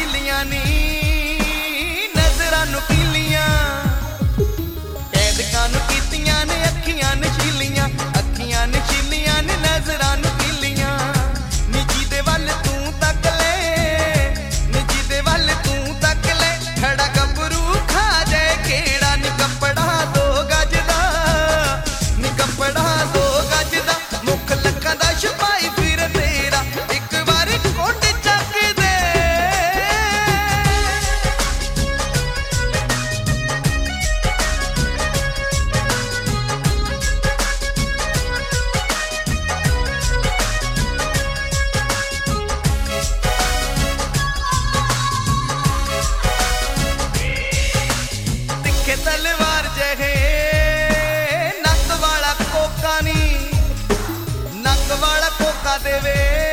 ਢੀਲੀਆਂ ਨੀ ਨਜ਼ਰਾਂ ਨੂੰ ਪੀਲੀਆਂ ਕੈਦਕਾਂ ਨੂੰ ਕੀਤੀਆਂ ਨੇ ਅੱਖੀਆਂ ਨਸ਼ੀਲੀਆਂ ਨੇ ਨਜ਼ਰਾਂ ਨੂੰ ਪੀਲੀਆਂ ਨੀ ਜਿਹਦੇ ਵੱਲ ਤੂੰ ਤੱਕ ਲੈ ਨੀ ਜਿਹਦੇ ਵੱਲ ਤੂੰ ਤੱਕ ਲੈ ਖੜਾ ਗੱਭਰੂ ਖਾ ਜਾਏ ਕਿਹੜਾ ਨੀ ਕੱਪੜਾ 2 ਗਜ ਦਾ ਨੀ ਕੱਪੜਾ 2 ਗਜ ਦਾ ਮੁੱਖ ਲੱਖਾਂ ਦਾ ਛਪਾਈ ਫਿਰ ਤੇਰਾ ਇੱਕ ਵਾਰੀ ਕੋਟ ਚੱਕ ਦੇ ਤਿੱਖੇ ਤਲਵਾਰ ਜਿਹੇ ਨੱਕ ਵਾਲਾ ਕੋਕਾ ਨੀ ਨੱਕ ਵਾਲਾ ਕੋਕਾ ਦੇਵੇ